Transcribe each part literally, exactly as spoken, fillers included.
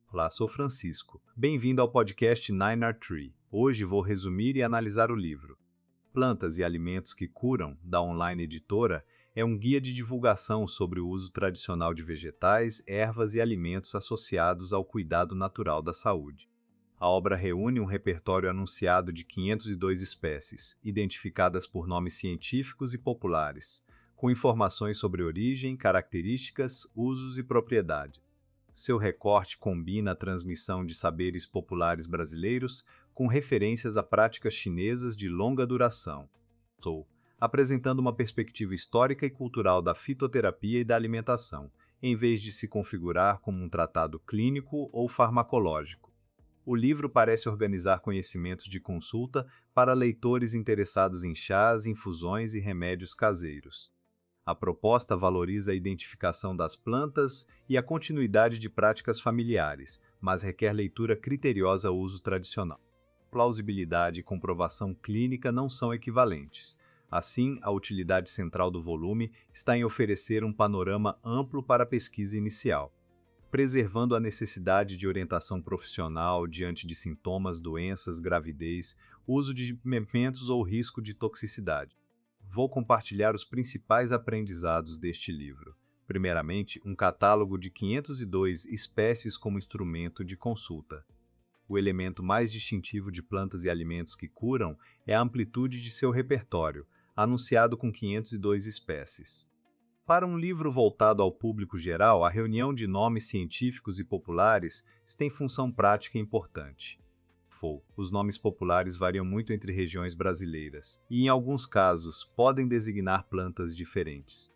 Olá, sou Francisco. Bem-vindo ao podcast Nine Art Tree. Hoje vou resumir e analisar o livro Plantas e Alimentos que Curam, da Online Editora, é um guia de divulgação sobre o uso tradicional de vegetais, ervas e alimentos associados ao cuidado natural da saúde. A obra reúne um repertório anunciado de quinhentas e duas espécies, identificadas por nomes científicos e populares, com informações sobre origem, características, usos e propriedade. Seu recorte combina a transmissão de saberes populares brasileiros com referências a práticas chinesas de longa duração, Sou, apresentando uma perspectiva histórica e cultural da fitoterapia e da alimentação, em vez de se configurar como um tratado clínico ou farmacológico. O livro parece organizar conhecimentos de consulta para leitores interessados em chás, infusões e remédios caseiros. A proposta valoriza a identificação das plantas e a continuidade de práticas familiares, mas requer leitura criteriosa ao uso tradicional. Plausibilidade e comprovação clínica não são equivalentes. Assim, a utilidade central do volume está em oferecer um panorama amplo para a pesquisa inicial, preservando a necessidade de orientação profissional diante de sintomas, doenças, gravidez, uso de medicamentos ou risco de toxicidade. Vou compartilhar os principais aprendizados deste livro. Primeiramente, um catálogo de quinhentas e duas espécies como instrumento de consulta. O elemento mais distintivo de plantas e alimentos que curam é a amplitude de seu repertório, anunciado com quinhentas e duas espécies. Para um livro voltado ao público geral, a reunião de nomes científicos e populares tem função prática importante. Os nomes populares variam muito entre regiões brasileiras e, em alguns casos, podem designar plantas diferentes.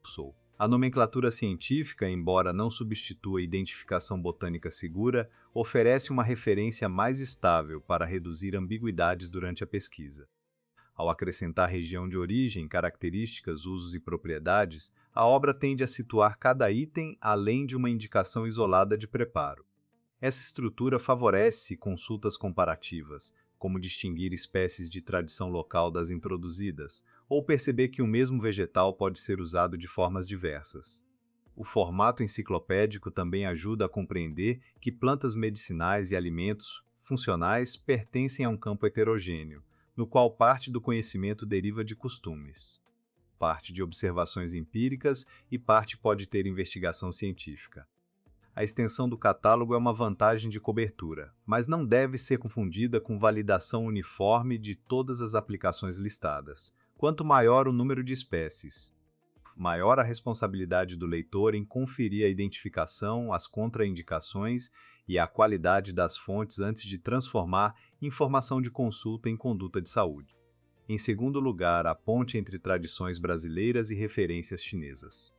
A nomenclatura científica, embora não substitua a identificação botânica segura, oferece uma referência mais estável para reduzir ambiguidades durante a pesquisa. Ao acrescentar região de origem, características, usos e propriedades, a obra tende a situar cada item além de uma indicação isolada de preparo. Essa estrutura favorece consultas comparativas, como distinguir espécies de tradição local das introduzidas, ou perceber que o mesmo vegetal pode ser usado de formas diversas. O formato enciclopédico também ajuda a compreender que plantas medicinais e alimentos funcionais pertencem a um campo heterogêneo, no qual parte do conhecimento deriva de costumes, parte de observações empíricas e parte pode ter investigação científica. A extensão do catálogo é uma vantagem de cobertura, mas não deve ser confundida com validação uniforme de todas as aplicações listadas. Quanto maior o número de espécies, maior a responsabilidade do leitor em conferir a identificação, as contraindicações e a qualidade das fontes antes de transformar informação de consulta em conduta de saúde. Em segundo lugar, a ponte entre tradições brasileiras e referências chinesas.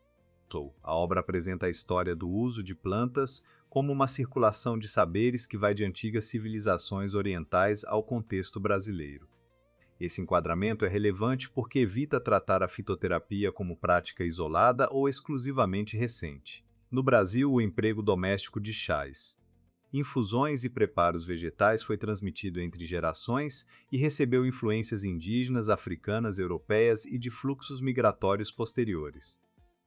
A obra apresenta a história do uso de plantas como uma circulação de saberes que vai de antigas civilizações orientais ao contexto brasileiro. Esse enquadramento é relevante porque evita tratar a fitoterapia como prática isolada ou exclusivamente recente. No Brasil, o emprego doméstico de chás, infusões e preparos vegetais foi transmitido entre gerações e recebeu influências indígenas, africanas, europeias e de fluxos migratórios posteriores.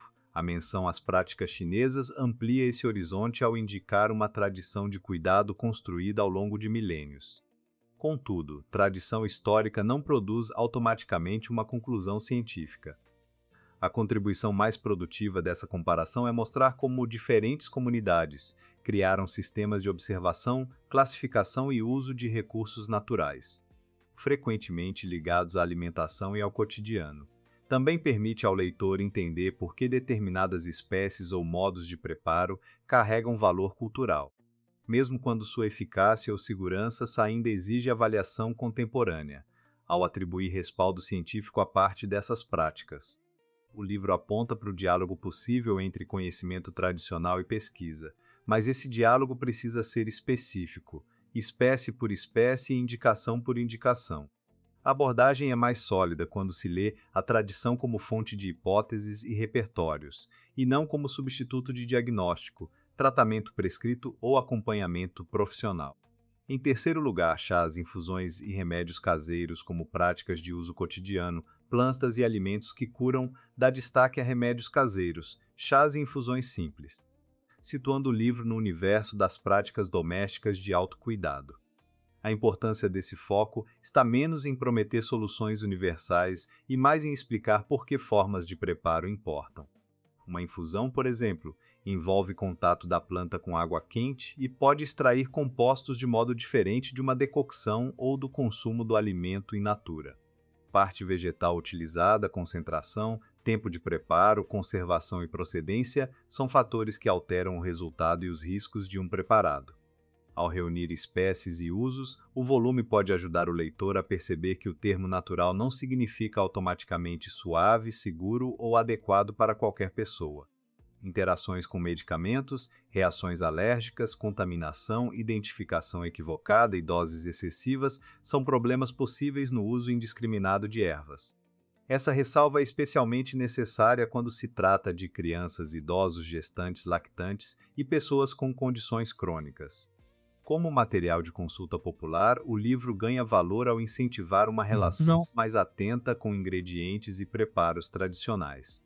A menção às práticas chinesas amplia esse horizonte ao indicar uma tradição de cuidado construída ao longo de milênios. Contudo, tradição histórica não produz automaticamente uma conclusão científica. A contribuição mais produtiva dessa comparação é mostrar como diferentes comunidades criaram sistemas de observação, classificação e uso de recursos naturais, frequentemente ligados à alimentação e ao cotidiano. Também permite ao leitor entender por que determinadas espécies ou modos de preparo carregam valor cultural, mesmo quando sua eficácia ou segurança ainda exige avaliação contemporânea, ao atribuir respaldo científico à parte dessas práticas. O livro aponta para o diálogo possível entre conhecimento tradicional e pesquisa, mas esse diálogo precisa ser específico, espécie por espécie e indicação por indicação. A abordagem é mais sólida quando se lê a tradição como fonte de hipóteses e repertórios, e não como substituto de diagnóstico, tratamento prescrito ou acompanhamento profissional. Em terceiro lugar, chás, infusões e remédios caseiros como práticas de uso cotidiano, plantas e alimentos que curam, dá destaque a remédios caseiros, chás e infusões simples. situando o livro no universo das práticas domésticas de autocuidado. A importância desse foco está menos em prometer soluções universais e mais em explicar por que formas de preparo importam. Uma infusão, por exemplo, envolve contato da planta com água quente e pode extrair compostos de modo diferente de uma decocção ou do consumo do alimento in natura. Parte vegetal utilizada, concentração, tempo de preparo, conservação e procedência são fatores que alteram o resultado e os riscos de um preparado. Ao reunir espécies e usos, o volume pode ajudar o leitor a perceber que o termo natural não significa automaticamente suave, seguro ou adequado para qualquer pessoa. Interações com medicamentos, reações alérgicas, contaminação, identificação equivocada e doses excessivas são problemas possíveis no uso indiscriminado de ervas. Essa ressalva é especialmente necessária quando se trata de crianças, idosos, gestantes, lactantes e pessoas com condições crônicas. Como material de consulta popular, o livro ganha valor ao incentivar uma relação Não. mais atenta com ingredientes e preparos tradicionais.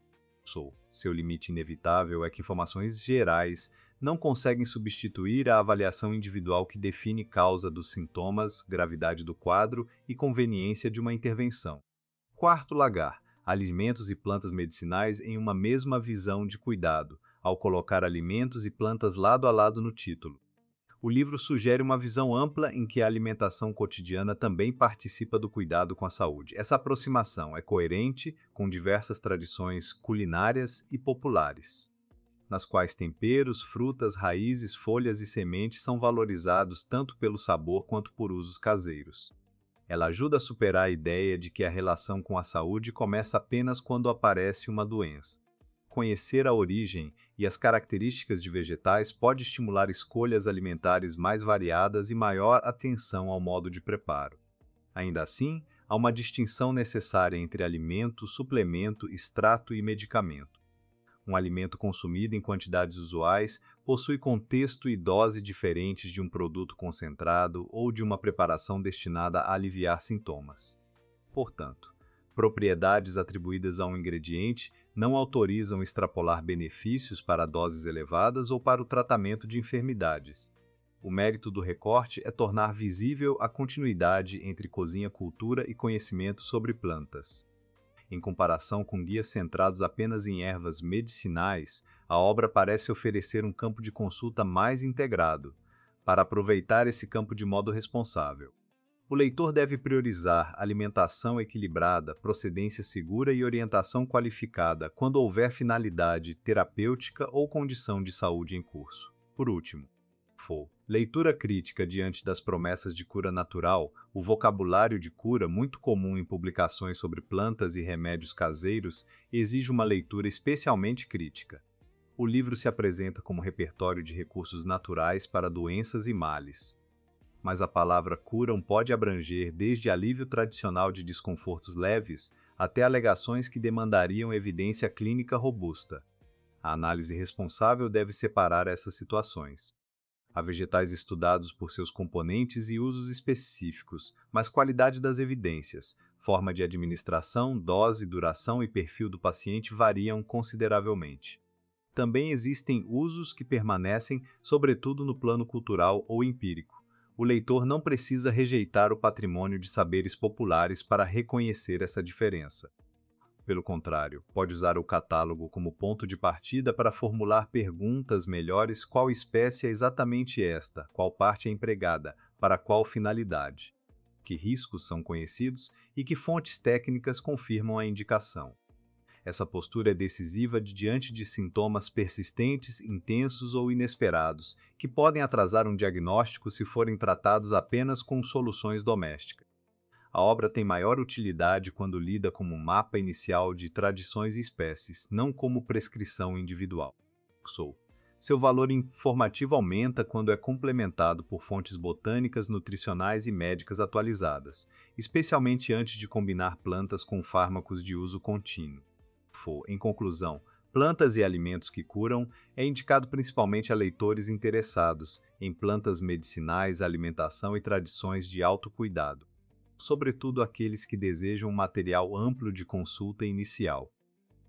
Seu limite inevitável é que informações gerais não conseguem substituir a avaliação individual que define causa dos sintomas, gravidade do quadro e conveniência de uma intervenção. Quarto lugar, alimentos e plantas medicinais em uma mesma visão de cuidado, ao colocar alimentos e plantas lado a lado no título. O livro sugere uma visão ampla em que a alimentação cotidiana também participa do cuidado com a saúde. Essa aproximação é coerente com diversas tradições culinárias e populares, nas quais temperos, frutas, raízes, folhas e sementes são valorizados tanto pelo sabor quanto por usos caseiros. Ela ajuda a superar a ideia de que a relação com a saúde começa apenas quando aparece uma doença. Conhecer a origem e as características de vegetais pode estimular escolhas alimentares mais variadas e maior atenção ao modo de preparo. Ainda assim, há uma distinção necessária entre alimento, suplemento, extrato e medicamento. Um alimento consumido em quantidades usuais possui contexto e dose diferentes de um produto concentrado ou de uma preparação destinada a aliviar sintomas. Portanto, propriedades atribuídas a um ingrediente não autorizam extrapolar benefícios para doses elevadas ou para o tratamento de enfermidades. O mérito do recorte é tornar visível a continuidade entre cozinha-cultura e conhecimento sobre plantas. Em comparação com guias centrados apenas em ervas medicinais, a obra parece oferecer um campo de consulta mais integrado, para aproveitar esse campo de modo responsável. O leitor deve priorizar alimentação equilibrada, procedência segura e orientação qualificada quando houver finalidade terapêutica ou condição de saúde em curso. Por último, for leitura crítica diante das promessas de cura natural, o vocabulário de cura, muito comum em publicações sobre plantas e remédios caseiros, exige uma leitura especialmente crítica. O livro se apresenta como repertório de recursos naturais para doenças e males. Mas a palavra curam pode abranger desde alívio tradicional de desconfortos leves até alegações que demandariam evidência clínica robusta. A análise responsável deve separar essas situações. Há vegetais estudados por seus componentes e usos específicos, mas qualidade das evidências, forma de administração, dose, duração e perfil do paciente variam consideravelmente. Também existem usos que permanecem, sobretudo no plano cultural ou empírico. O leitor não precisa rejeitar o patrimônio de saberes populares para reconhecer essa diferença. Pelo contrário, pode usar o catálogo como ponto de partida para formular perguntas melhores: qual espécie é exatamente esta, qual parte é empregada, para qual finalidade, que riscos são conhecidos e que fontes técnicas confirmam a indicação. Essa postura é decisiva diante de sintomas persistentes, intensos ou inesperados, que podem atrasar um diagnóstico se forem tratados apenas com soluções domésticas. A obra tem maior utilidade quando lida como um mapa inicial de tradições e espécies, não como prescrição individual. Seu valor informativo aumenta quando é complementado por fontes botânicas, nutricionais e médicas atualizadas, especialmente antes de combinar plantas com fármacos de uso contínuo. Em conclusão, Plantas e Alimentos que Curam é indicado principalmente a leitores interessados em plantas medicinais, alimentação e tradições de autocuidado, sobretudo aqueles que desejam um material amplo de consulta inicial.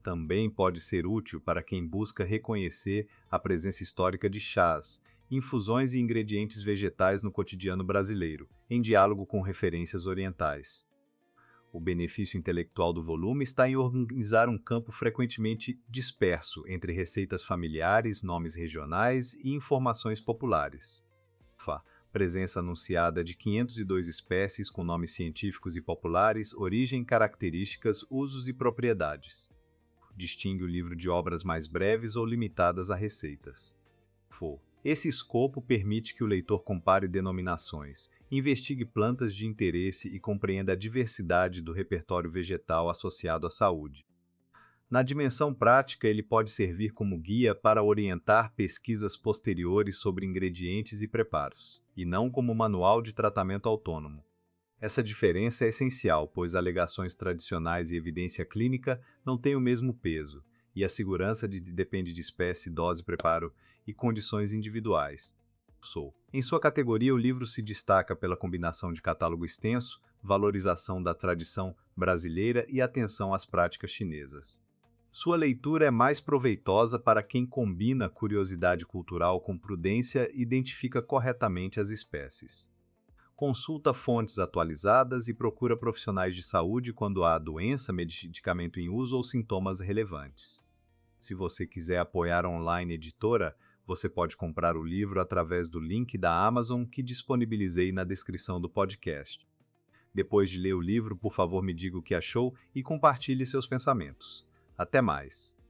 também pode ser útil para quem busca reconhecer a presença histórica de chás, infusões e ingredientes vegetais no cotidiano brasileiro, em diálogo com referências orientais. O benefício intelectual do volume está em organizar um campo frequentemente disperso entre receitas familiares, nomes regionais e informações populares. Fa. Presença anunciada de quinhentas e duas espécies com nomes científicos e populares, origem, características, usos e propriedades. Distingue o livro de obras mais breves ou limitadas a receitas. Fo. Esse escopo permite que o leitor compare denominações, investigue plantas de interesse e compreenda a diversidade do repertório vegetal associado à saúde. Na dimensão prática, ele pode servir como guia para orientar pesquisas posteriores sobre ingredientes e preparos, e não como manual de tratamento autônomo. Essa diferença é essencial, pois alegações tradicionais e evidência clínica não têm o mesmo peso, e a segurança de, depende de espécie, dose, preparo e condições individuais. Sou. Em sua categoria, o livro se destaca pela combinação de catálogo extenso, valorização da tradição brasileira e atenção às práticas chinesas. Sua leitura é mais proveitosa para quem combina curiosidade cultural com prudência e identifica corretamente as espécies. Consulta fontes atualizadas e procura profissionais de saúde quando há doença, medicamento em uso ou sintomas relevantes. Se você quiser apoiar a online editora, você pode comprar o livro através do link da Amazon que disponibilizei na descrição do podcast. Depois de ler o livro, por favor me diga o que achou e compartilhe seus pensamentos. Até mais!